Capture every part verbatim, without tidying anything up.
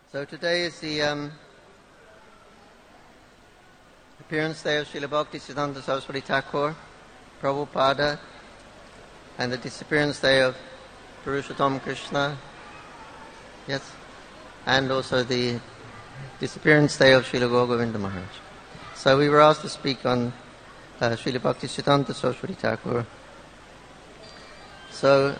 So today is the um, appearance day of Srila Bhaktisiddhanta Saraswati Thakur, Prabhupada, and the disappearance day of Purushottam Krishna, yes, and also the disappearance day of Srila Gaura Govinda Maharaj. So we were asked to speak on uh, Srila Bhaktisiddhanta Saraswati Thakur. So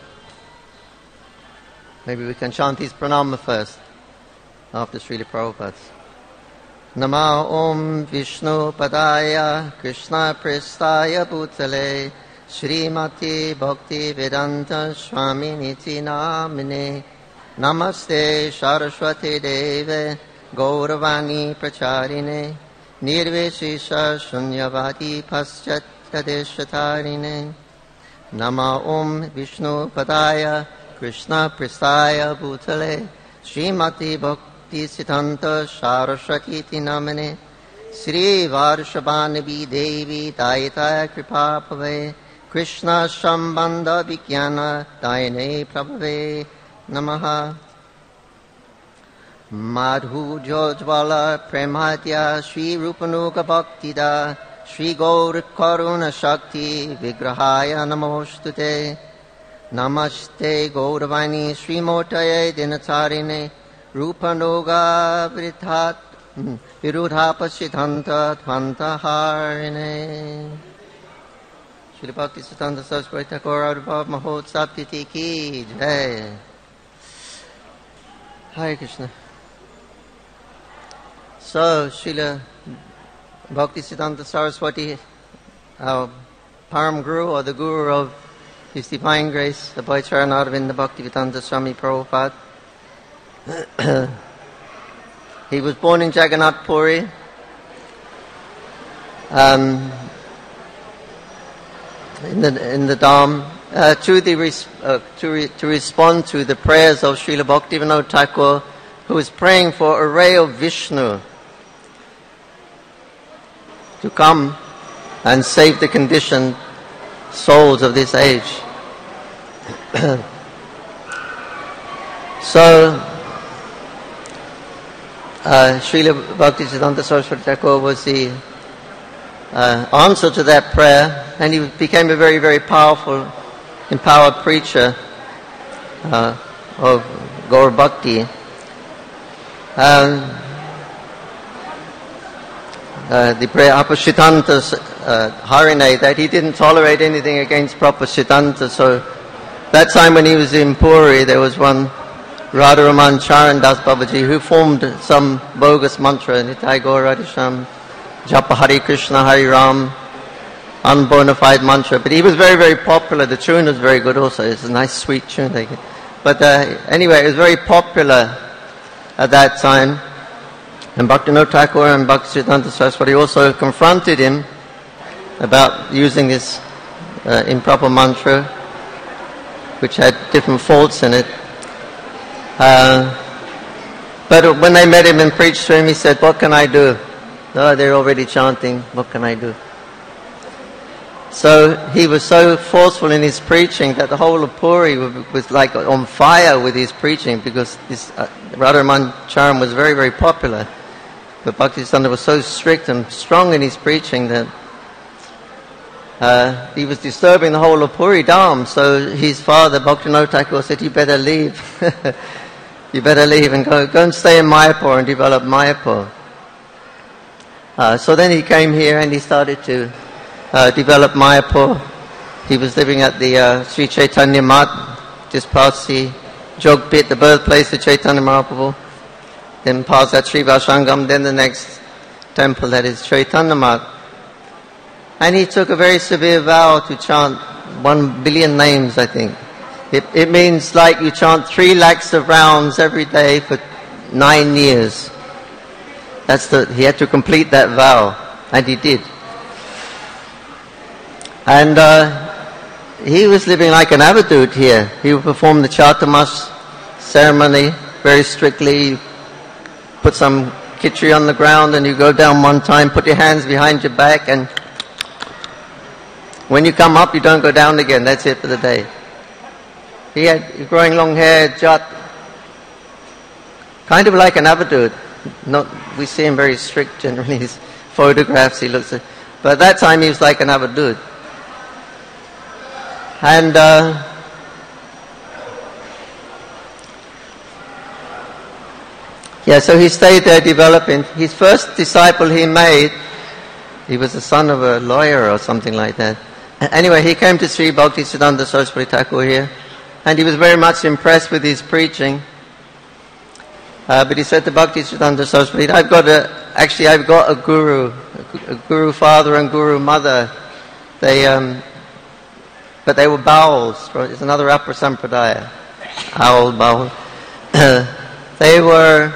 maybe we can chant his pranama first, after Srila Prabhupada's. Nama Om Vishnu Padaya Krishna Prestaya Bhutale Srimati Bhakti Vedanta Swami Niti Namine Namaste Saraswati Deve Gauravani Pracharine Nirveshisha Shunyavadi Paschatadeshatarine Nama Om Vishnu Padaya Krishna Prestaya Bhutale Srimati Bhakti Siddhanta Saraswati Namane Sri Varshabhanavi Devi Daitaya Kripa Pave Krishna Shambanda Vikyana Dayane Prabhave Namaha Madhu Jojvala Premadya Sri Rupanuga Bhaktida Sri Gaur Karuna Shakti Vigrahaya Namostute Namaste Gauravani Sri Motaye Dinatarine Rupanuga Vrithat Virudhapasiddhanta Dvantaharine Srila Bhaktisiddhanta Saraswati Thakur Ardhabhav Mahotsav Titi Ki Jai. Hare Krishna. So, Srila Bhaktisiddhanta Saraswati, our Param Guru, or the Guru of His Divine Grace, the Bhaicharan Arvinda Bhaktivedanta Swami Prabhupada. He was born in Jagannath Puri. Um, in the in the Dham, uh, to the res, uh, to re, to respond to the prayers of Srila Bhaktivinoda Thakur, who was praying for a ray of Vishnu to come and save the conditioned souls of this age. So, uh, Srila Bhaktisiddhanta Saraswati Thakur was the uh, answer to that prayer, and he became a very, very powerful, empowered preacher uh, of Gaur Bhakti. Um, uh, the prayer Apasiddhanta uh, Harine, that he didn't tolerate anything against proper Siddhanta. So that time when he was in Puri, there was one Radharaman Charan Das Babaji who formed some bogus mantra, Nitai Gaur Radhisham, Japa Hari Krishna Hari Ram, unbonafide mantra. But he was very, very popular. The tune was very good also. It's a nice sweet tune. But uh, anyway, it was very popular at that time. And Bhaktivinoda Thakur and Bhaktisiddhanta Saraswati also confronted him about using this uh, improper mantra, which had different faults in it. Uh, but when they met him and preached to him, he said, "What can I do? Oh, they're already chanting. What can I do?" So he was so forceful in his preaching that the whole of Puri was like on fire with his preaching, because this uh, Radharaman Charan was very, very popular. But Bhaktisiddhanta was so strict and strong in his preaching that uh, he was disturbing the whole of Puri Dham. So his father, Bhaktivinoda Thakur, said, "You better leave. You better leave and go, go and stay in Mayapur and develop Mayapur." Uh, so then he came here and he started to uh, develop Mayapur. He was living at the uh, Sri Chaitanya Mat, just past the Jogpit, the birthplace of Chaitanya Mahaprabhu. Then past that Sri Vasangam, then the next temple, that is Chaitanya Mat. And he took a very severe vow to chant one billion names, I think. It, it means like you chant three lakhs of rounds every day for nine years. That's the, he had to complete that vow, and he did. And uh, he was living like an avadut here. He would perform the Chatumas ceremony very strictly. You put some khichdi on the ground and you go down one time, put your hands behind your back, and when you come up, you don't go down again. That's it for the day. He had growing long hair, jat, kind of like an avadut. Not, we see him very strict generally. His photographs, he looks at, but at that time he was like an avadut. And uh, yeah, so he stayed there developing. His first disciple he made, he was the son of a lawyer or something like that. Anyway, he came to Sri Bhaktisiddhanta Saraswati Thakur here, and he was very much impressed with his preaching. Uh, but he said to Bhaktisiddhanta Saraswati, I've got a, actually I've got a guru, a guru father and guru mother. They, um, but they were Bauls. It's another Upper Sampradaya. Owl, Baul. They were,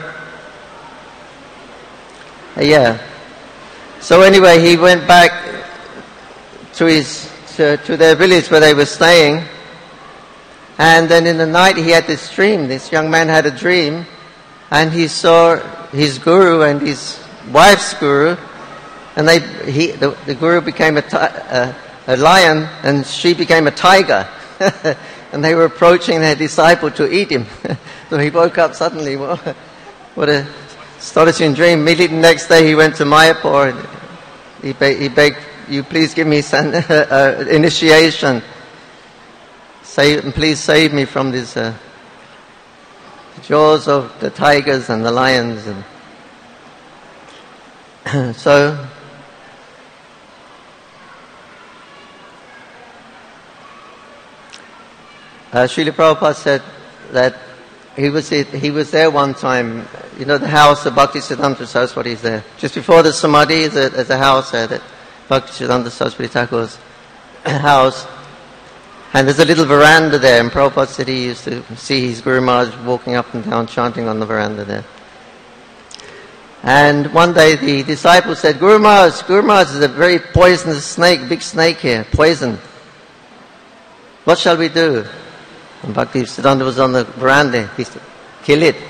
uh, yeah. So anyway, he went back to his, to, to their village where they were staying. And then in the night he had this dream. This young man had a dream. And he saw his guru and his wife's guru, and they, he, the, the guru became a, a, a lion, and she became a tiger. And they were approaching their disciple to eat him. So he woke up suddenly. What, what a astonishing dream. Immediately the next day he went to Mayapur. And he, be, he begged, you please give me some uh, initiation. Save, please save me from this... Uh, jaws of the tigers and the lions. And so uh, Srila Prabhupada said that he was he was there one time. You know, the house of Bhaktisiddhanta Saraswati is there. Just before the Samadhi, there's a, there's a house there, that Bhaktisiddhanta Saraswati Thakur's house. And there's a little veranda there, and Prabhupada said he used to see his Guru Maharaj walking up and down, chanting on the veranda there. And one day the disciple said, Guru Maharaj, Guru Maharaj is a very poisonous snake, big snake here, poison. What shall we do? And Bhaktisiddhanta was on the veranda. He said, kill it.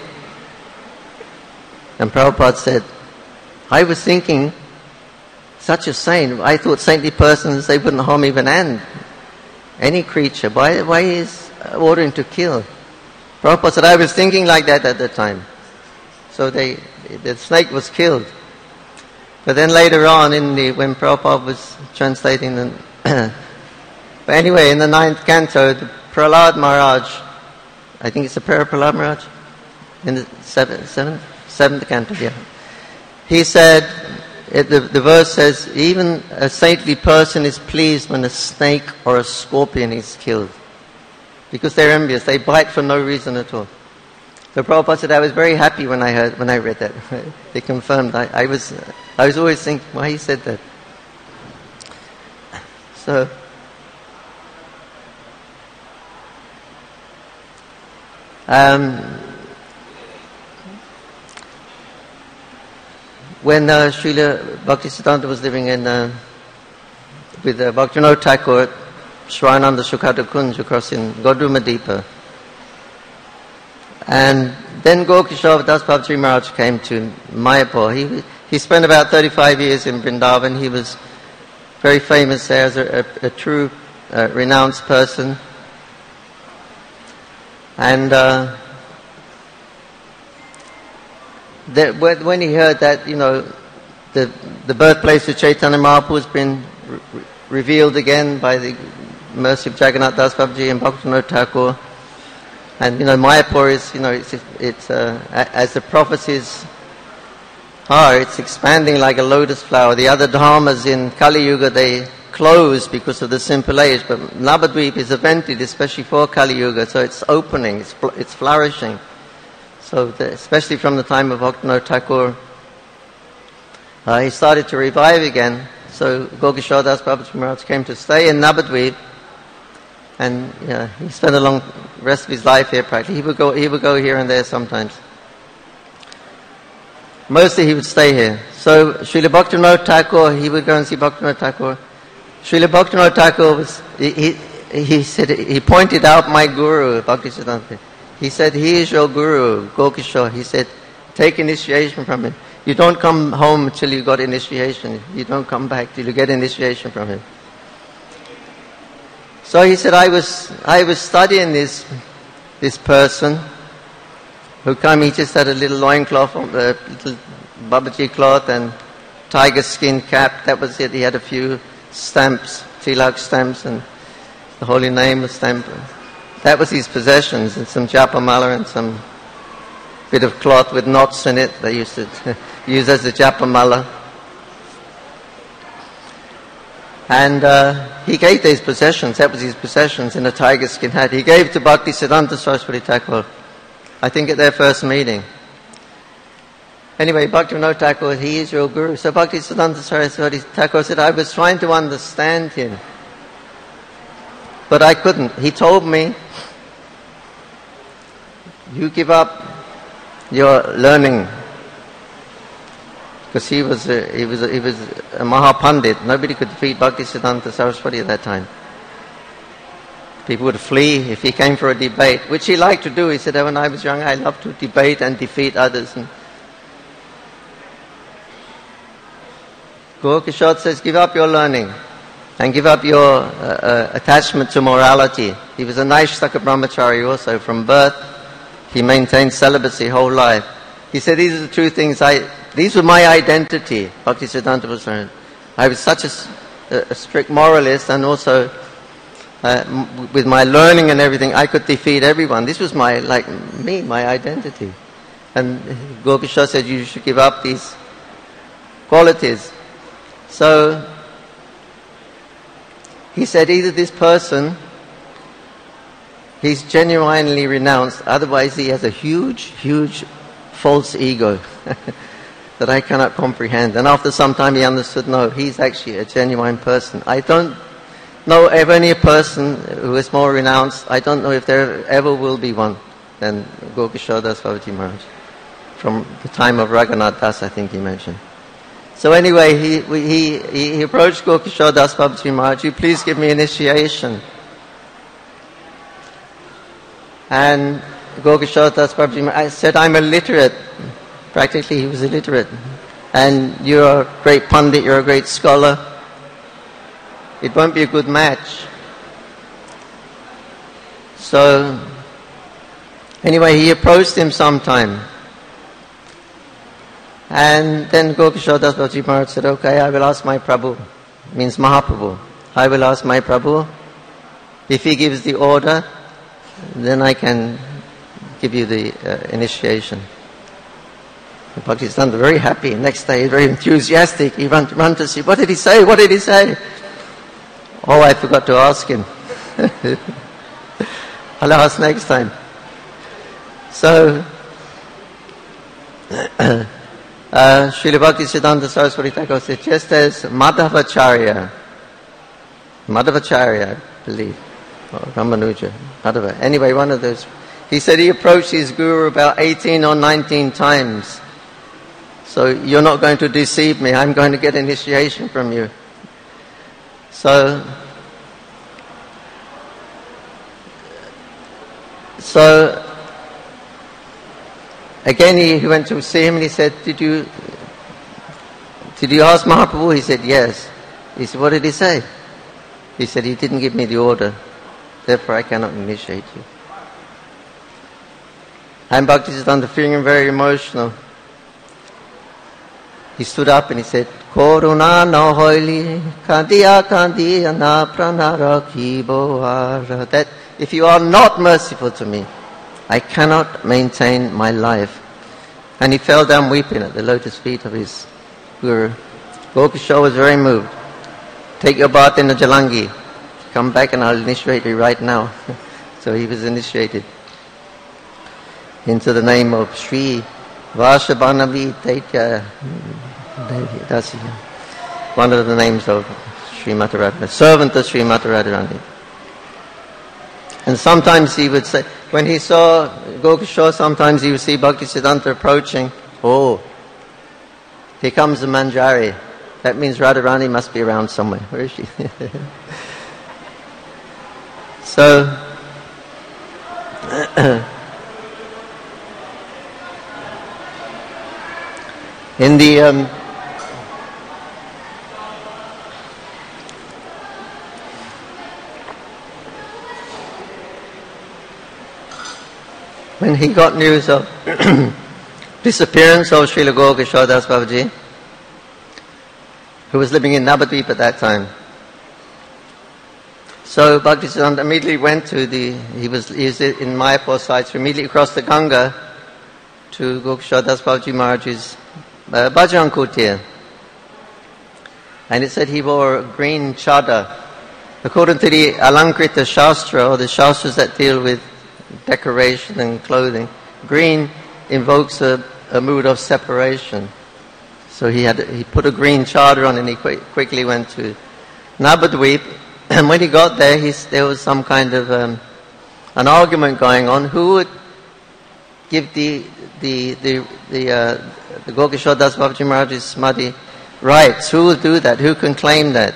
And Prabhupada said, I was thinking, such a saint, I thought saintly persons, they wouldn't harm even an ant. Any creature, why, why is ordering to kill? Prabhupada said, I was thinking like that at the time. So they, the snake was killed. But then later on, in the, when Prabhupada was translating the... but anyway, in the ninth canto, the Prahlad Maharaj, I think it's the prayer of Prahlad Maharaj, in the seventh, seventh, seventh canto, yeah. He said... It, the, the verse says, even a saintly person is pleased when a snake or a scorpion is killed. Because they're envious. They bite for no reason at all. So Prabhupada said, I was very happy when I heard, when I read that. They confirmed. I, I was, I was always thinking, why he said that? So, um, when uh, Srila Bhaktisiddhanta was living in uh, with uh, Bhaktivinoda Thakur at Shravananda Sukhata Kunj across in Godumadipa, and then Gokishore Das Babaji Maharaj came to Mayapur. He he spent about thirty-five years in Vrindavan. He was very famous there as a, a, a true uh, renounced person, and. Uh, That when he heard that, you know, the the birthplace of Chaitanya Mahaprabhu has been re- revealed again by the mercy of Jagannath Das Babaji and Bhaktivinoda Thakur, and you know, Mayapur is, you know, it's it's uh, as the prophecies are, it's expanding like a lotus flower. The other dharmas in Kali Yuga, they close because of the simple age, but Navadvip is evented especially for Kali Yuga, so it's opening, it's it's flourishing. So, the, especially from the time of Bhaktivinoda Thakur, uh, he started to revive again. So, Gokishore Das Babaji Maharaj came to stay in Navadvip, and yeah, he spent a long rest of his life here practically. He would go, he would go here and there sometimes. Mostly he would stay here. So, Srila Bhaktivinoda Thakur, he would go and see Bhaktivinoda Thakur. Srila Bhaktivinoda Thakur was, he, he, he said, he pointed out my guru, Bhaktisiddhanta. He said, he is your guru, Gokishore. He said, take initiation from him. You don't come home till you got initiation. You don't come back till you get initiation from him. So he said, I was I was studying this this person, who came, he just had a little loincloth, a little Babaji cloth and tiger skin cap. That was it. He had a few stamps, tilak stamps, and the holy name was stamped. That was his possessions, and some japamala and some bit of cloth with knots in it. They used to use as a japamala. And uh, he gave these possessions. That was his possessions in a tiger skin hat. He gave to Bhaktisiddhanta Saraswati Thakur, I think at their first meeting. Anyway, Bhaktivinoda Thakur, he is your guru. So Bhaktisiddhanta Saraswati Thakur said, I was trying to understand him, but I couldn't. He told me, you give up your learning. Because he was a, he was a, he was a Mahapandit. Nobody could defeat Bhaktisiddhanta Saraswati at that time. People would flee if he came for a debate, which he liked to do. He said, when I was young, I loved to debate and defeat others. And Gaura says, give up your learning and give up your uh, uh, attachment to morality. He was a Naishtaka brahmachari also. From birth, he maintained celibacy whole life. He said, these are the two things I... These were my identity, Bhaktisiddhanta was saying. I was such a, a strict moralist, and also uh, m- with my learning and everything, I could defeat everyone. This was my, like me, my identity. And Gaura said, you should give up these qualities. So he said, either this person, he's genuinely renounced, otherwise he has a huge, huge false ego that I cannot comprehend. And after some time he understood, no, he's actually a genuine person. I don't know of any person who is more renounced. I don't know if there ever will be one than Gaura Das Babaji Maharaj. From the time of Raghunath Das, I think he mentioned. So anyway, he, he, he approached Gaura Das Babaji Maharaj, you please give me initiation. And Gaura Das Babaji Maharaj said, I'm illiterate. Practically he was illiterate. And you're a great pundit, you're a great scholar. It won't be a good match. So, anyway, he approached him sometime. And then Gaura Das Babaji Maharaj said, okay, I will ask my Prabhu, means Mahaprabhu. I will ask my Prabhu. If he gives the order, then I can give you the uh, initiation. Bhaktisiddhanta very happy. Next day, very enthusiastic. He ran, ran to see, what did he say? What did he say? Oh, I forgot to ask him. I'll ask next time. So, uh, Srila Bhaktisiddhanta Saraswati Thakur said, just as Madhavacharya, Madhavacharya, I believe, or Ramanuja, Madhava, anyway, one of those, he said he approached his guru about eighteen or nineteen times. So you're not going to deceive me, I'm going to get initiation from you. So, so again he, he went to see him and he said, did you, did you ask Mahaprabhu? He said, yes. He said, what did he say? He said, he didn't give me the order, therefore I cannot initiate you. And Bhaktisiddhanta, feeling very emotional, he stood up and he said, Koruna no hoili, kandiya kandiya na pranara kibohara. That if you are not merciful to me, I cannot maintain my life. And he fell down weeping at the lotus feet of his guru. Gaura was very moved. Take your bath in the Jalangi. Come back and I'll initiate you right now. So he was initiated into the name of Sri Vashabhanavi Taitya. That's one of the names of Sri Mata Radharani, servant of Sri Mata Radharani. And sometimes he would say, when he saw Gaura, sometimes he would see Bhaktisiddhanta approaching, oh, here comes the Manjari. That means Radharani must be around somewhere. Where is she? So, in the um, when he got news of disappearance of Srila Gaura Das Babaji, who was living in Navadvip at that time. So Bhaktisiddhanta immediately went to the, he was, he was in Mayapur side, so immediately crossed the Ganga to Gaura Das Babaji Maharaj's uh, Bhajan Kutir. And it said he wore a green chadar. According to the Alankrita Shastra, or the Shastras that deal with decoration and clothing, green invokes a, a mood of separation. So he had he put a green chadar on and he quick, quickly went to Navadvip. And when he got there, he, there was some kind of um, an argument going on. Who would give the the the the, uh, the Gaura Das Babaji Maharaj's Samadhi rights? Who will do that? Who can claim that?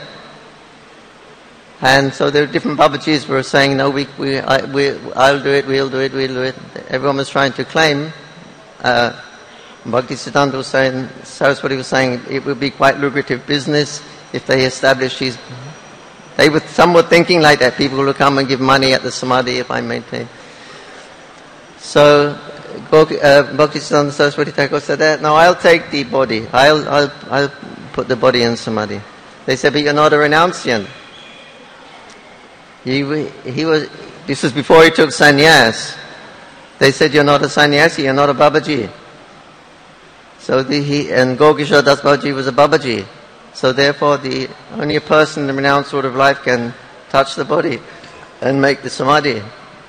And so there were different Babajis were saying, no, we, we, I, we, I'll do it, we'll do it, we'll do it. Everyone was trying to claim. Uh, Bhaktisiddhanta was saying, Saraswati was saying, it would be quite lucrative business if they established these. They were, some were thinking like that. People will come and give money at the Samadhi if I maintain. So uh, Bhaktisiddhanta Saraswati Thakur said that, no, I'll take the body. I'll, I'll, I'll put the body in Samadhi. They said, but you're not a renunciant. He, he was, this was before he took sannyas. They said, you're not a sannyasi, you're not a Babaji. So the, he, and Gaura Das Babaji was a Babaji. So therefore, the only a person in the renounced sort of life can touch the body and make the Samadhi.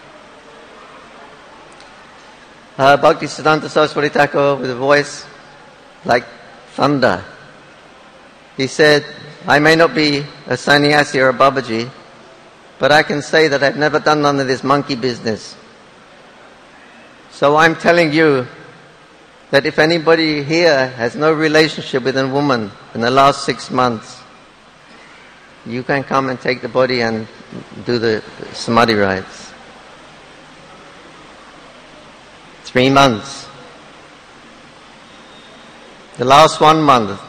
Uh, Bhaktisiddhanta Saraswati Thakur, with a voice like thunder, he said, I may not be a sannyasi or a Babaji, but I can say that I've never done none of this monkey business. So I'm telling you that if anybody here has no relationship with a woman in the last six months, you can come and take the body and do the Samadhi rites. Three months. The last one month.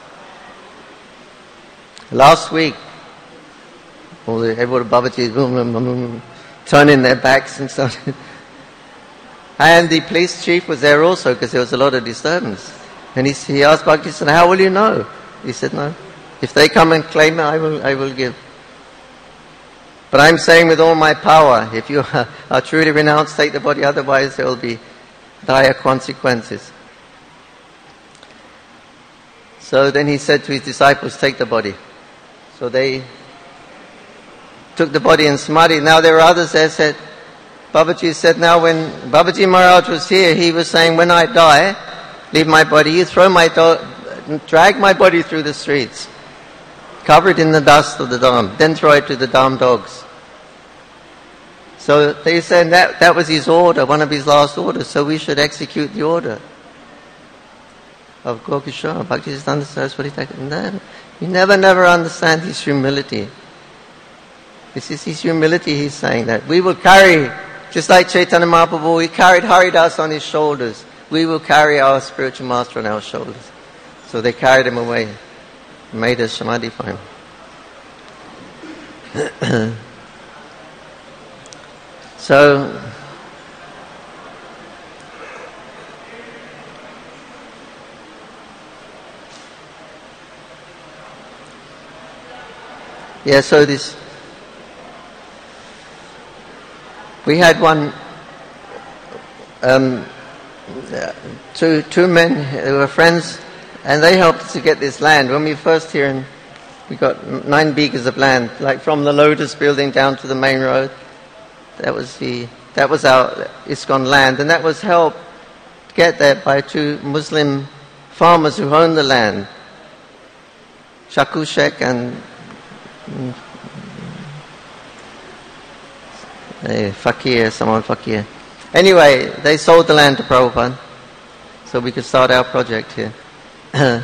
Last week, all the everybody Babajis boom, boom, boom, boom, turning their backs and stuff. And the police chief was there also because there was a lot of disturbance. And he, he asked Bhaktisiddhanta, how will you know? He said, no. If they come and claim it, I will, I will give. But I'm saying with all my power, if you are, are truly renounced, take the body, otherwise there will be dire consequences. So then he said to his disciples, take the body. So they took the body in Samadhi. Now there were others there said, Babaji said, now when Babaji Maharaj was here, he was saying, when I die, leave my body, you throw my do- drag my body through the streets, cover it in the dust of the dham, then throw it to the dham dogs. So they said that that was his order, one of his last orders, so we should execute the order of Gaura Bhaktisiddhanta Saraswati Thakur. You never, never understand his humility. This is his humility, he's saying that. We will carry, just like Chaitanya Mahaprabhu, he carried Haridas on his shoulders. We will carry our spiritual master on our shoulders. So they carried him away, made a Samadhi for him. So, yeah, so this, we had one, um, two, two men who were friends, and they helped us to get this land. When we first here, in, we got nine beakers of land, like from the Lotus building down to the main road. That was the, that was our ISKCON land, and that was helped to get there by two Muslim farmers who owned the land, Shaku Sheikh and a fakir, someone fakir. Anyway, they sold the land to Prabhupada, so we could start our project here. uh,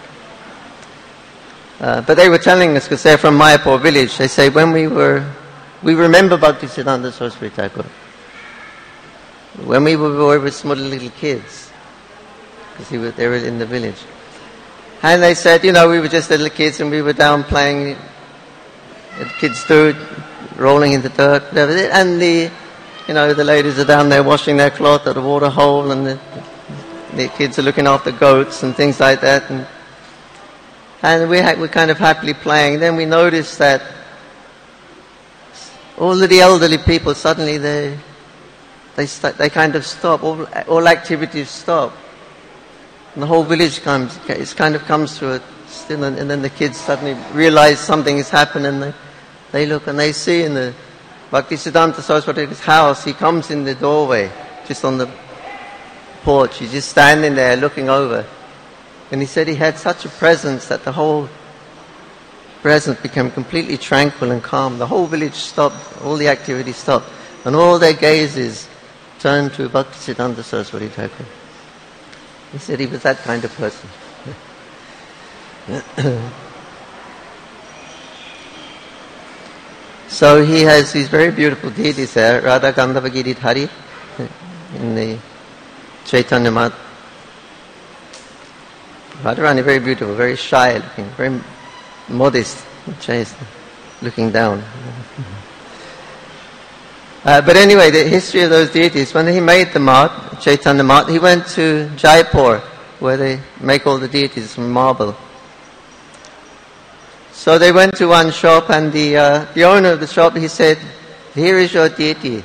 but they were telling us, because they're from Mayapur village, they say when we were, we remember Bhaktisiddhanta Saraswati Thakur. When we were, we were small little kids, because they were in the village. And they said, you know, we were just little kids and we were down playing, kids do, rolling in the dirt, and the you know, the ladies are down there washing their cloth at a water hole, and the, the kids are looking after goats and things like that. And, and we ha- we're kind of happily playing. Then we noticed that all of the elderly people, suddenly they they st- they kind of stop. All, all activities stop. And the whole village comes, it kind of comes to a still, and, and then the kids suddenly realize something has happened, and they, they look and they see in the Bhaktisiddhanta Saraswati's house, he comes in the doorway, just on the porch, he's just standing there looking over. And he said he had such a presence that the whole presence became completely tranquil and calm. The whole village stopped, all the activity stopped, and all their gazes turned to Bhaktisiddhanta Saraswati Thakur. He said he was that kind of person. So he has these very beautiful deities there, Radha Gandhava Giridhari in the Chaitanya Mat. Radharani, very beautiful, very shy looking, very modest, chaste, looking down. Uh, but anyway, the history of those deities, when he made the Mat, Chaitanya Mat, he went to Jaipur, where they make all the deities from marble. So they went to one shop, and the uh, the owner of the shop, he said, "Here is your deity."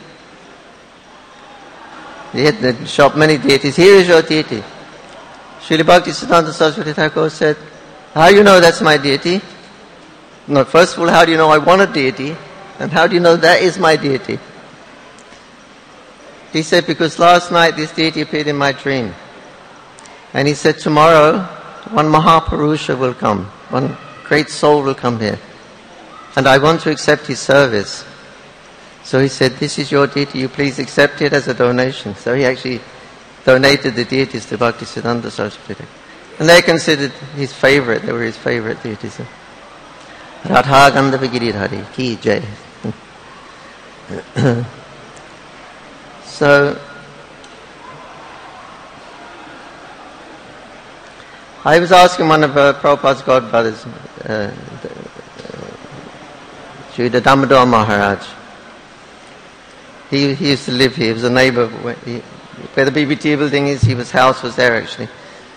He had the shop many deities. "Here is your deity." Srila Bhaktisiddhanta Saraswati Thakur said, "How do you know that's my deity?" No, first of all, how do you know I want a deity? And how do you know that is my deity? He said, "Because last night this deity appeared in my dream." And he said, "Tomorrow, one Mahapurusha will come. One great soul will come here. And I want to accept his service." So he said, "This is your deity, you please accept it as a donation." So he actually donated the deities to Bhaktisiddhanta Saraswati. And they're considered his favorite, they were his favorite deities. Radha Gandhava Giridhari, ki jai. So, I was asking one of uh, Prabhupada's godbrothers, uh, Srila Damodar Maharaj. He, he used to live here, he was a neighbour where, he, where the B B T building is, his house was there actually.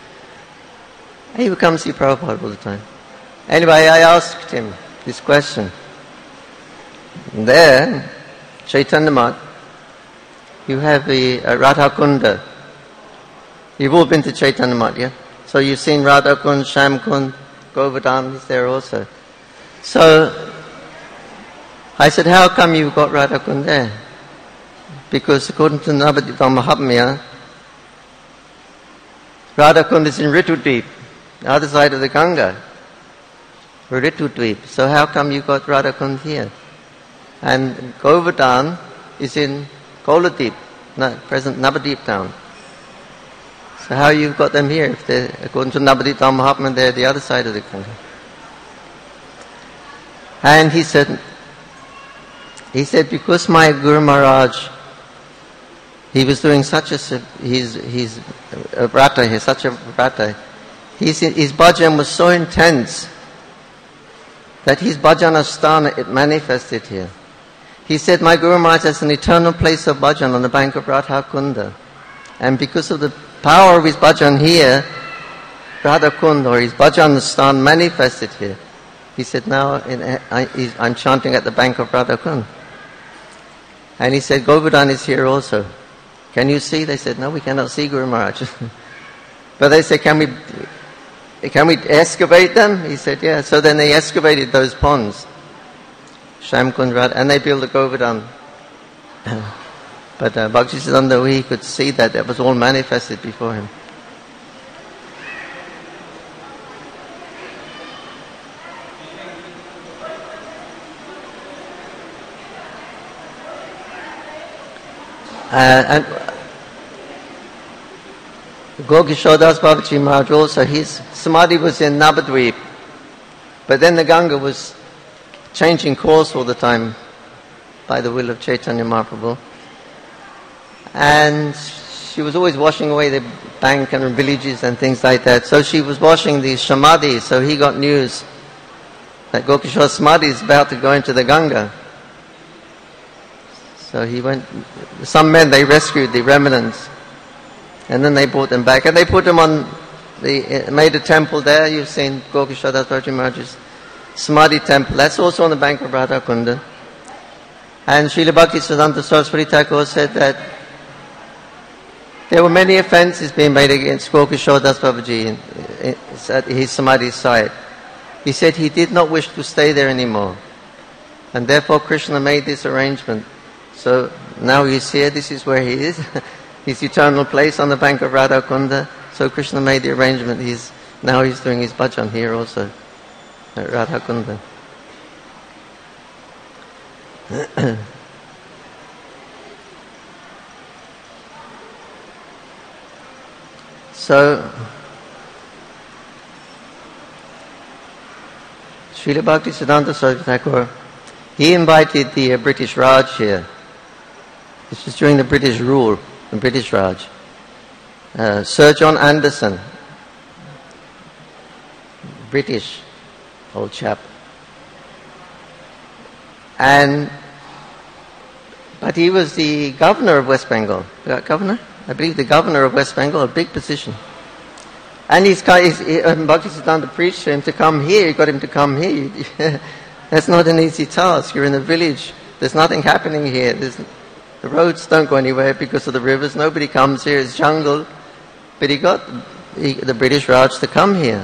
He would come see Prabhupada all the time. Anyway, I asked him this question. There, Chaitanya Mat, you have the uh, Radha Kunda. You've all been to Chaitanya Mat, yeah? So you've seen Radha Kund, Sham Kund, Govardhan is there also. So I said, how come you've got Radha Kund there? Because according to Navadvip Mahatmya, Radha Kund is in Ritudvip, the other side of the Ganga, Ritudvip. So how come you got Radha Kund here? And Govardhan is in Koladip, present Navadvip town. So how you've got them here? If they're, according to Navadvip Mahatmya, they're the other side of the Ganga. And he said, he said, because my Guru Maharaj, he was doing such a, he's, he's a vrata, he's such a vrata. His, his bhajan was so intense that his bhajana sthana, it manifested here. He said, my Guru Maharaj has an eternal place of bhajan on the bank of Radha Kunda. And because of the power of his bhajan here, Radha Kunda, or his bhajan sthana manifested here. He said, now in, I, I'm chanting at the bank of Radha Kunda. And he said, Govardhan is here also. Can you see? They said, no, we cannot see Guru Maharaj. But they said, can we, can we excavate them? He said, yeah. So then they excavated those ponds, Shamkund, Radha, and they built a Govardhan. But uh, Bhaktisiddhanta, he could see that that was all manifested before him. Uh, and Gokishodas Babaji Maharaj also, his samadhi was in Navadvip, but then the Ganga was changing course all the time by the will of Chaitanya Mahaprabhu. And she was always washing away the bank and villages and things like that. So she was washing the samadhi, so he got news that Gokishore samadhi is about to go into the Ganga. So So he went, some men, they rescued the remnants, and then they brought them back, and they put them on, they made a temple there. You've seen Gaurkishore Das Babaji Maharaj's Samadhi temple. That's also on the bank of Radha Kunda. And Srila Bhaktisiddhanta Saraswati Thakur said that there were many offences being made against Gaurkishore Das Babaji at his Samadhi site. He said he did not wish to stay there anymore, and therefore Krishna made this arrangement. So now he's here, this is where he is, his eternal place on the bank of Radha Kunda. So Krishna made the arrangement. He's now he's doing his bhajan here also at Radha Kunda. So Srila Bhaktisiddhanta Saraswati Thakur, he invited the uh, British Raj here. This was during the British rule, the British Raj. Uh, Sir John Anderson, British old chap. And, but he was the governor of West Bengal. Governor? I believe the governor of West Bengal, a big position. And he's, he's he, um, Bhaktisiddhanta preached to him to come here. He got him to come here. That's not an easy task. You're in a village. There's nothing happening here. There's, the roads don't go anywhere because of the rivers. Nobody comes here. It's jungle. But he got he, the British Raj to come here.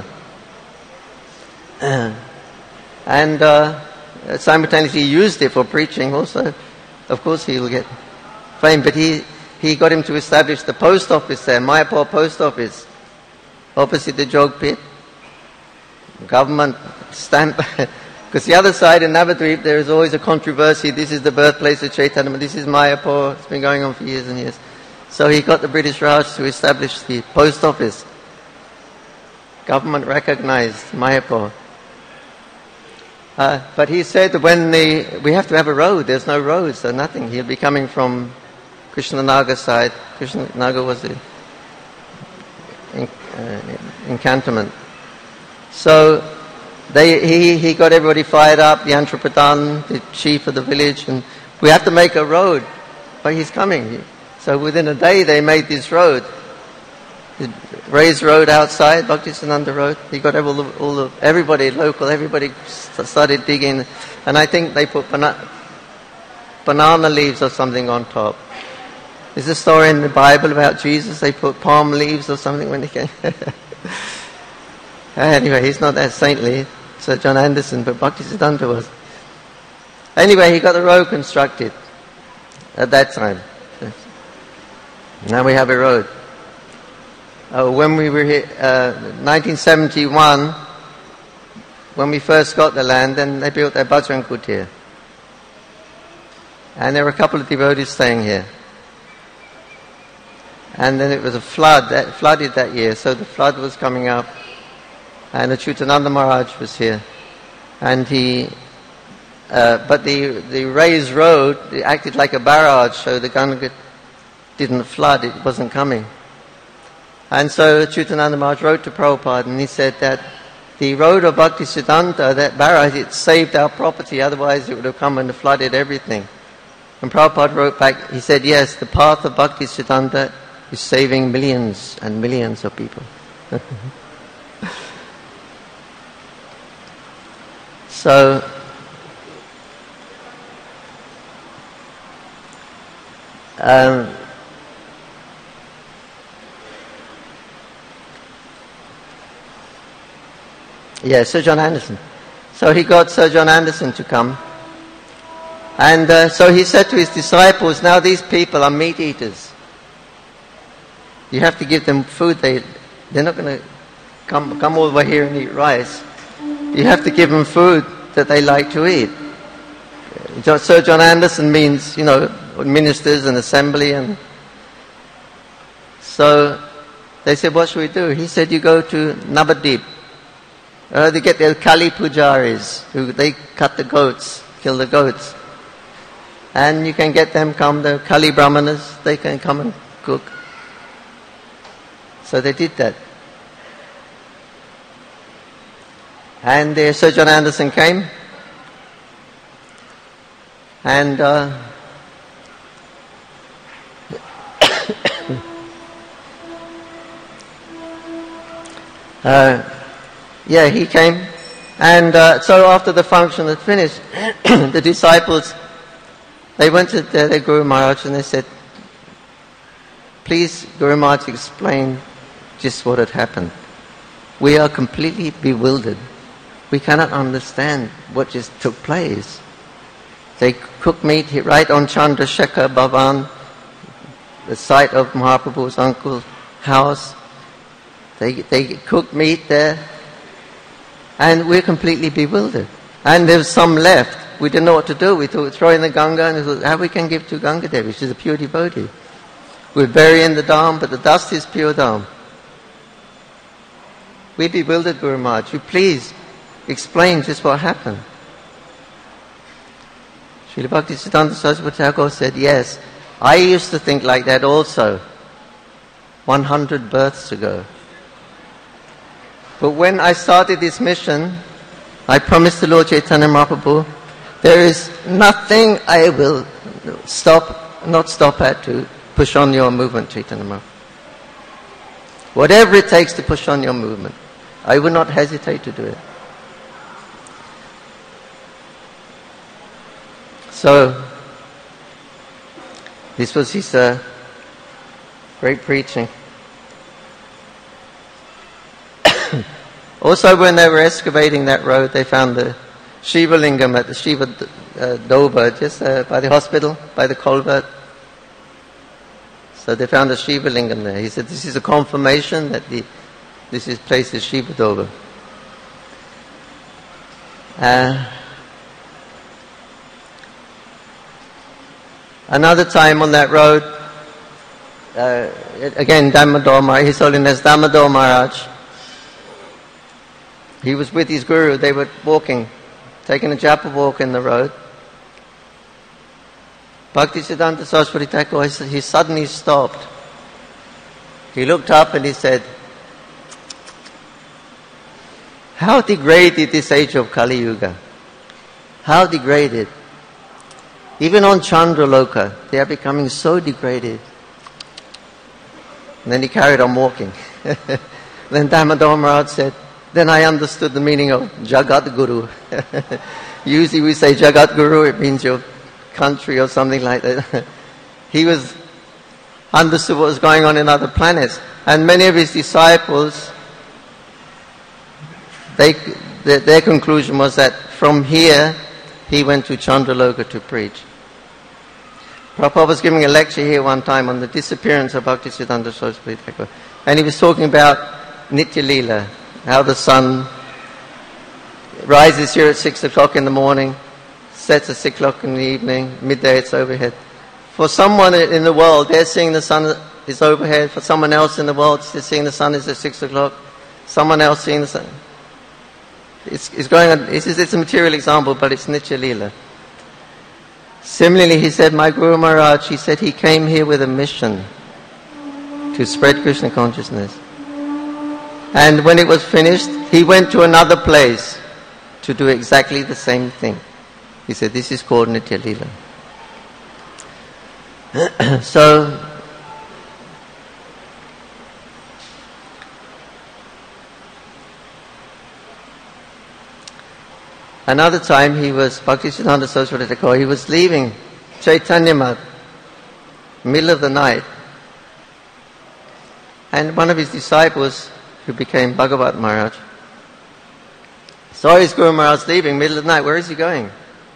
Uh, and uh, simultaneously used it for preaching also. Of course he will get fame. But he, he got him to establish the post office there, Mayapur post office, opposite the Jog pit. Government stamp. Because the other side in Navadvip, there is always a controversy. This is the birthplace of Chaitanya. This is Mayapur. It's been going on for years and years. So he got the British Raj to establish the post office. Government recognized Mayapur. Uh, but he said that when the, we have to have a road. There's no road, so nothing. He'll be coming from Krishnanagar side. Krishnanagar was the in, uh, encantonment. So they, he, he got everybody fired up, Yantra Pradhan, the chief of the village, and we have to make a road. But he's coming. So within a day they made this road. The raised road outside, Bhaktisiddhanta Road. He got all the, all the, everybody local, everybody started digging. And I think they put bana- banana leaves or something on top. There's a story in the Bible about Jesus. They put palm leaves or something when he came. Anyway, he's not that saintly, Sir John Anderson, but Bhaktisiddhanta was. Anyway, he got the road constructed at that time. Now we have a road. Uh, when we were here, uh, nineteen seventy-one, when we first got the land, then they built their Bajrang Kutir. And there were a couple of devotees staying here. And then it was a flood, that flooded that year, so the flood was coming up. And Achyutananda Maharaj was here. And he, uh, but the, the raised road, it acted like a barrage, so the Ganga didn't flood, it wasn't coming. And so Achyutananda Maharaj wrote to Prabhupada and he said that the road of Bhaktisiddhanta, that barrage, it saved our property, otherwise it would have come and flooded everything. And Prabhupada wrote back, he said, yes, the path of Bhaktisiddhanta is saving millions and millions of people. So, um, yeah, Sir John Anderson. So he got Sir John Anderson to come. And uh, so he said to his disciples, now these people are meat eaters. You have to give them food. They, they're not going to come, come all the way here and eat rice. You have to give them food that they like to eat. Sir John Anderson means, you know, ministers and assembly. And so they said, what should we do? He said, you go to Navadvip. Uh, they get their Kali Pujaris, who they cut the goats, kill the goats. And you can get them come, the Kali Brahmanas, they can come and cook. So they did that. And uh, Sir John Anderson came. And uh, Uh, yeah, he came. And uh, so after the function had finished, the disciples, they went to their, their Guru Maharaj and they said, please, Guru Maharaj, explain just what had happened. We are completely bewildered. We cannot understand what just took place. They cooked meat right on Chandrasekhar Bhavan, the site of Mahaprabhu's uncle's house. They, they cooked meat there. And we're completely bewildered. And there was some left. We didn't know what to do. We thought we'd throw in the Ganga, and we thought, how we can give to Ganga Devi? She's a pure devotee. We'd bury in the Dham, but the dust is pure Dham. We bewildered Guru Maharaj. You please explain just what happened. Srila Bhaktisiddhanta Saraswati Thakur said, yes, I used to think like that also, one hundred births ago. But when I started this mission, I promised the Lord Chaitanya Mahaprabhu, there is nothing I will stop, not stop at to push on your movement, Chaitanya Mahaprabhu. Whatever it takes to push on your movement, I will not hesitate to do it. So, this was his uh, great preaching. Also, when they were excavating that road, they found the Shiva Lingam at the Shiva uh, Doba, just uh, by the hospital, by the culvert. So they found a Shiva Lingam there. He said, this is a confirmation that the, this is place is Shiva Doba. Uh, another time on that road, uh, again, Damodar Maharaj, His Holiness Damodar Maharaj, he was with his guru. They were walking, taking a japa walk in the road. Bhaktisiddhanta Saraswati Thakur, he suddenly stopped. He looked up and he said, how degraded this age of Kali Yuga. How degraded. Even on Chandraloka, they are becoming so degraded. And then he carried on walking. Then Damodar Maharaj said, then I understood the meaning of Jagat Guru. Usually we say Jagat Guru, it means your country or something like that. He was understood what was going on in other planets. And many of his disciples, they, their, their conclusion was that from here, he went to Chandraloka to preach. Prabhupada was giving a lecture here one time on the disappearance of Bhaktisiddhanta Saraswati Thakur. And he was talking about Nitya Leela, how the sun rises here at six o'clock in the morning, sets at six o'clock in the evening, midday it's overhead. For someone in the world, they're seeing the sun is overhead. For someone else in the world, they're seeing the sun is at six o'clock. Someone else seeing the sun. It's, it's going on, it's, it's a material example, but it's Nitya Leela. Similarly, he said, my Guru Maharaj, he said he came here with a mission to spread Krishna consciousness. And when it was finished, he went to another place to do exactly the same thing. He said, this is called Nitya Leela. So, another time he was, Bhaktisiddhanta Saraswati Thakur, he was leaving Chaitanya Math, middle of the night. And one of his disciples, who became Bhagavat Maharaj, saw his Guru Maharaj leaving, middle of the night. Where is he going?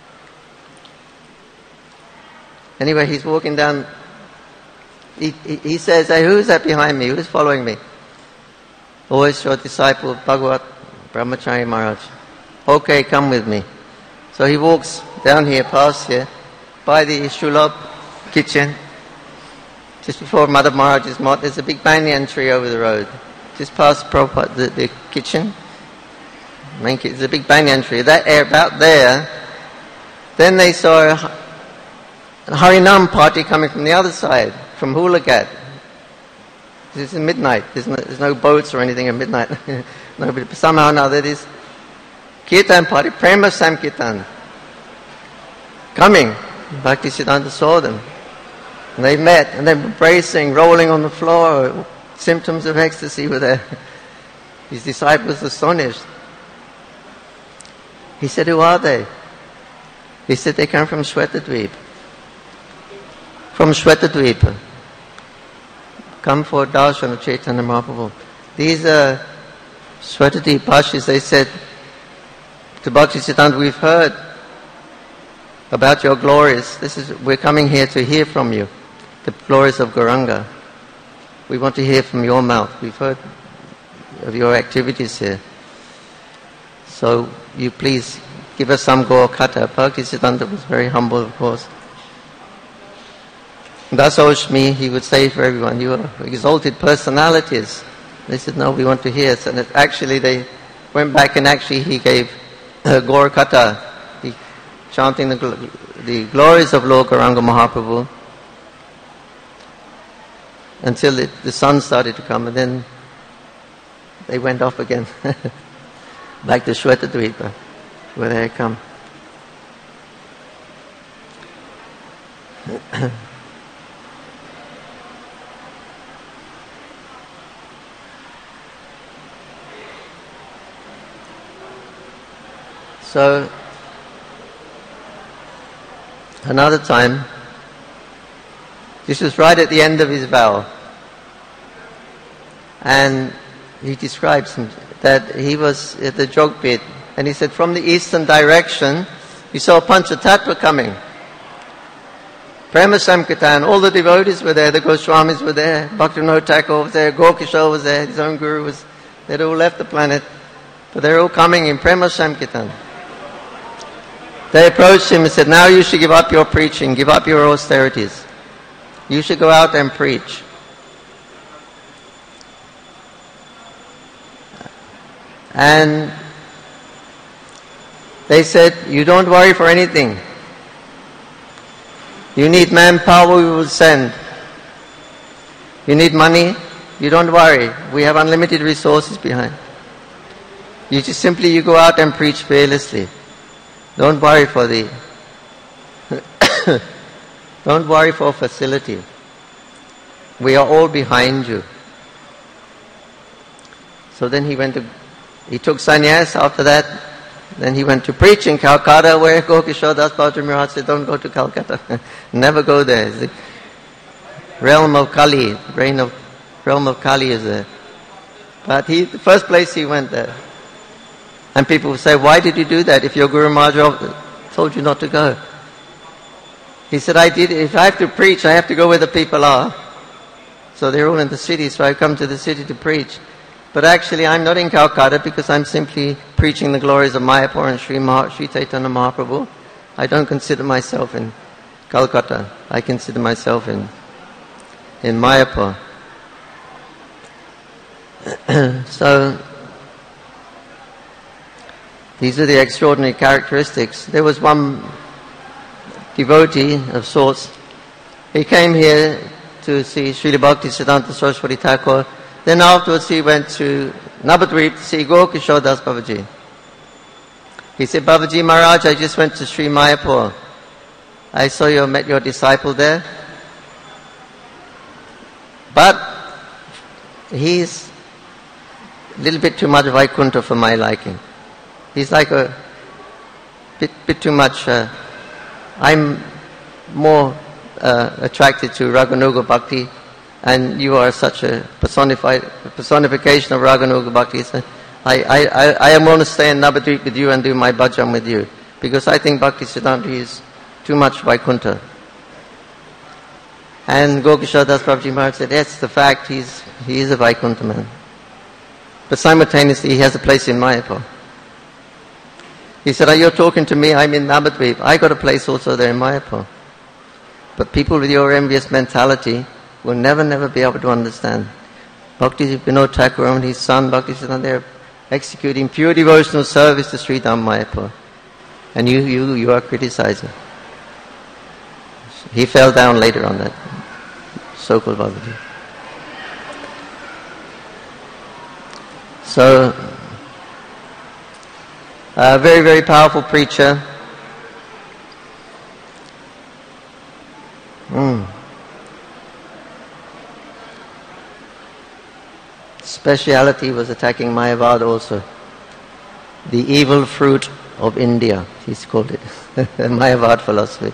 Anyway, he's walking down. He, he, he says, hey, who's that behind me? Who's following me? Always your disciple, Bhagavat Brahmachari Maharaj. Okay, come with me. So he walks down here, past here, by the Shulab kitchen. Just before Mother Maharaj's mott, there's a big banyan tree over the road. Just past Prabhupada, the, the kitchen. There's a big banyan tree. That air about there. Then they saw a Harinam party coming from the other side, from Hulagat. This is midnight. There's no, there's no boats or anything at midnight. No, but somehow or another, this Kirtan party, Prema Samkirtan, coming. Bhaktisiddhanta saw them. And they met, and they were embracing, rolling on the floor. Symptoms of ecstasy were there. His disciples astonished. He said, who are they? He said, they come from Shwetadweep. From Shwetadweep. Come for darshan of Chaitanya Mahaprabhu. These are Shwetadweep Pashis. They said to Bhaktisiddhanta, we've heard about your glories. This is, we're coming here to hear from you, the glories of Gauranga. We want to hear from your mouth. We've heard of your activities here. So you please give us some Gaur Katha. Bhaktisiddhanta was very humble, of course. Dasoshmi, he would say for everyone, you are exalted personalities. They said, no, we want to hear. So that actually they went back and actually he gave uh, Gaur Katha, he, chanting the, the glories of Lord Gauranga Mahaprabhu, until it, the sun started to come, and then they went off again, back to Shwetadweepa, where they had come. So, another time, this was right at the end of his vow, and he describes him, that he was at the jog pit, and he said from the eastern direction, he saw Panchatattva coming. Prema Sankirtan, all the devotees were there, the Goswamis were there, Bhaktivinoda Thakur was there, Gaur-Kishore was there, his own guru was, they'd all left the planet, but they're all coming in Prema Sankirtan. They approached him and said, now you should give up your preaching, give up your austerities. You should go out and preach. And they said, you don't worry for anything. You need manpower, we will send. You need money, you don't worry. We have unlimited resources behind. You just simply, you go out and preach fearlessly. Don't worry for the, don't worry for facility. We are all behind you. So then he went to, he took sannyas after that. Then he went to preach in Calcutta, where Gaur-Kishore Das Bhadraji Maharaj said, don't go to Calcutta. Never go there. It's the realm of Kali, the reign of, realm of Kali is there. But he, the first place he went there. And people would say, why did you do that if your Guru Maharaj told you not to go? He said, I did. If I have to preach, I have to go where the people are. So they're all in the city, so I come to the city to preach. But actually, I'm not in Calcutta because I'm simply preaching the glories of Mayapur and Sri, Mah- Sri Chaitanya Mahaprabhu. I don't consider myself in Calcutta. I consider myself in, in Mayapur. So, these are the extraordinary characteristics. There was one devotee of sorts. He came here to see Srila Bhaktisiddhanta Saraswati Thakur. Then afterwards he went to Navadvip to see Gaur-Kishore Das Babaji. He said, Babaji Maharaj, I just went to Sri Mayapur. I saw you, met your disciple there. But he's a little bit too much Vaikuntha for my liking. He's like a bit, bit too much. Uh, I'm more uh, attracted to Raganuga Bhakti, and you are such a personified personification of Raganuga Bhakti. So I, I, I, I am going to stay in Navadvip with you and do my bhajan with you, because I think Bhaktisiddhanta is too much Vaikuntha. And Gaur-Kishore Das Babaji Maharaj said, that's the fact, he's, he is a Vaikuntha man. But simultaneously he has a place in Mayapur. He said, are you talking to me? I'm in Navadvip. I got a place also there in Mayapur. But people with your envious mentality will never, never be able to understand. Bhakti Vinod Thakur and his son Bhaktisiddhanta, they're executing pure devotional service to Sri Dham Mayapur. And you, you, you are criticizing. He fell down later on that, so-called Babaji. So, a very, very powerful preacher. Mm. speciality was attacking Mayavad also. The evil fruit of India, he's called it. Mayavad philosophy.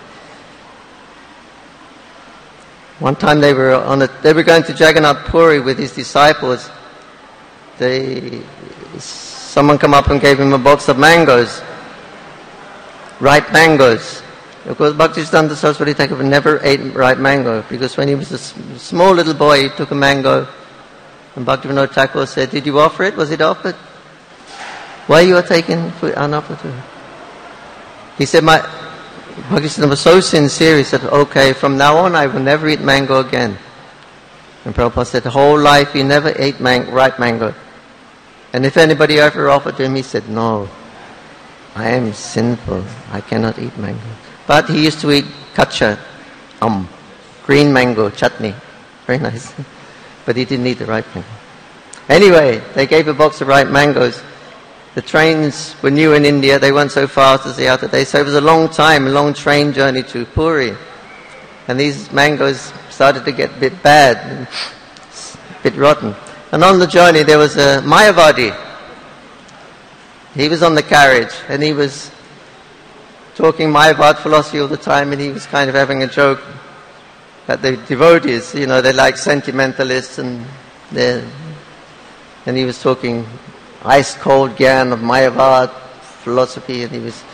One time they were on a, they were going to Jagannath Puri with his disciples. They, someone come up and gave him a box of mangoes, ripe mangoes. Of course, Bhaktisiddhanta Saraswati Thakur never ate ripe mango, because when he was a small little boy, he took a mango, and Bhaktivinoda Thakur said, "Did you offer it? Was it offered? Why you are taking food unoffered?" He said, "My Bhaktisiddhanta was so sincere. He said, okay, from now on, I will never eat mango again." And Prabhupada said, the whole life he never ate man- ripe mango. And if anybody ever offered to him, he said, "No, I am sinful. I cannot eat mango." But he used to eat kacha, um, green mango chutney. Very nice. But he didn't eat the ripe mango. Anyway, they gave a box of ripe mangoes. The trains were new in India. They weren't so fast as the other days. So it was a long time, a long train journey to Puri. And these mangoes started to get a bit bad, a bit rotten. And on the journey there was a Mayavadi. He was on the carriage and he was talking Mayavad philosophy all the time, and he was kind of having a joke that the devotees, you know, they're like sentimentalists, and they're, and he was talking ice-cold gyan of Mayavad philosophy, and he was...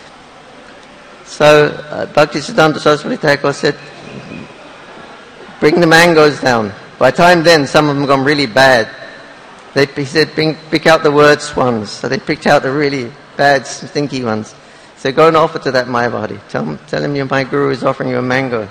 So uh, Bhaktisiddhanta Saraswati Thakur said, "Bring the mangoes down." By the time then, some of them gone really bad. They, he said, Bring, pick out the worst ones. So they picked out the really bad, stinky ones. So go and offer to that Mayavadi. Tell him, tell him my guru is offering you a mango.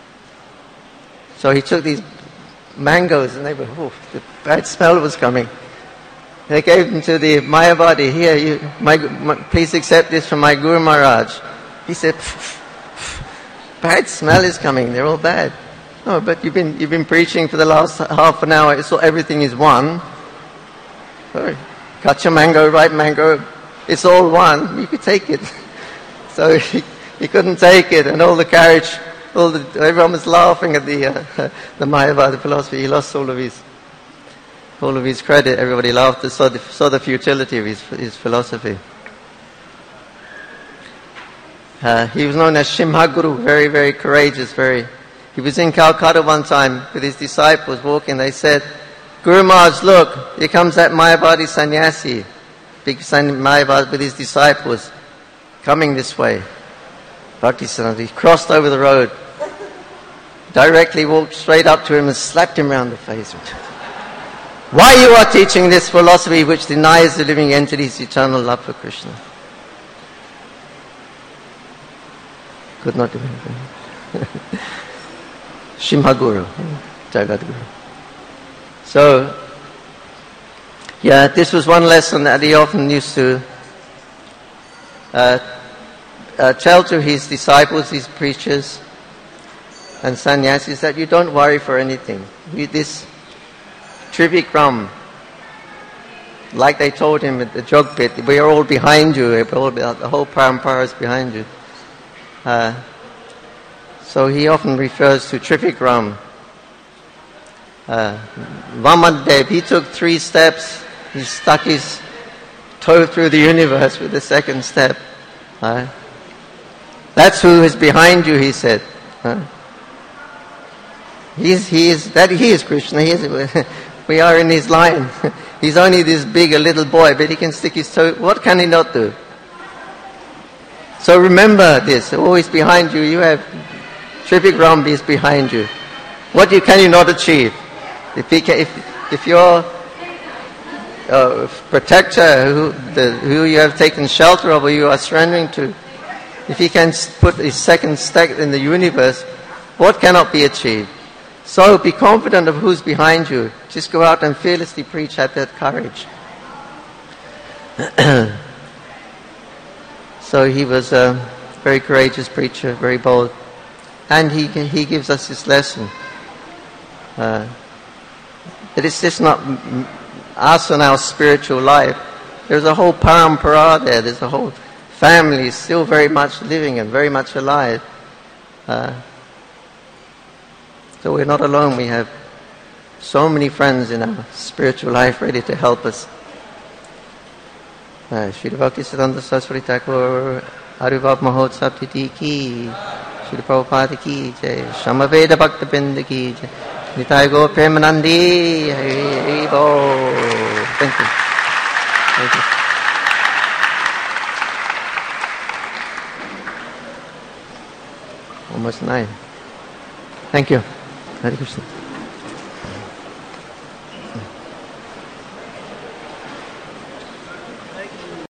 So he took these mangoes, and they were, oh, the bad smell was coming. They gave them to the Mayavadi. "Here, you, my, my, please accept this from my Guru Maharaj." He said, pff, pff, "Bad smell is coming. They're all bad." "Oh, but you've been you've been preaching for the last half an hour. It's all, everything is one. Sorry, kacha mango, ripe mango, it's all one. You could take it." So he, he couldn't take it, and all the carriage, all the, everyone was laughing at the uh, the Mayavada philosophy. He lost all of his all of his credit. Everybody laughed and saw the, saw the futility of his his philosophy. Uh, he was known as Shimha Guru, very very courageous. Very. He was in Calcutta one time with his disciples walking. They said, "Guru Maharaj, look, here comes that Mayavadi sannyasi, big Mayavadi with his disciples, coming this way." Bhaktisiddhanta, he crossed over the road, directly walked straight up to him and slapped him round the face. "Why you are teaching this philosophy which denies the living entity's eternal love for Krishna?" Could not do anything. Shimha Guru, Jagat Guru. So, yeah, this was one lesson that he often used to uh, uh, tell to his disciples, his preachers and sannyasis, that you don't worry for anything. You, this Trivikram, like they told him at the jog pit, we are all behind you, we're all, the whole parampara is behind you. Uh, so he often refers to Trivikram. Uh, Vamadeva, he took three steps, he stuck his toe through the universe with the second step. Uh, that's who is behind you, he said. Uh, he's, he is, that he is Krishna, he is, we are in his line. He's only this big, a little boy, but he can stick his toe. What can he not do? So remember this, always behind you, you have Trivikram is behind you. What you, can you not achieve? If, he can, if, if your uh, protector, who, the, who you have taken shelter of, or you are surrendering to, if he can put his second step in the universe, what cannot be achieved? So be confident of who's behind you. Just go out and fearlessly preach, have that courage. So he was a very courageous preacher, very bold. And he he gives us this lesson. Uh, that it's just not us and our spiritual life. There's a whole parampara there. There's a whole family still very much living and very much alive. Uh, so we're not alone. We have so many friends in our spiritual life ready to help us. Uh, Srila Bhaktisiddhanta Saraswati Thakur, Haribhav Mahotsav Titi ki, Srila Prabhupada ki jai, Samaveda Bhakta Binda ki jai, Nitai Gaur Premanandi, Hari Hari Bol. Thank you. Thank you. Almost nine. Thank you. Hare Krishna.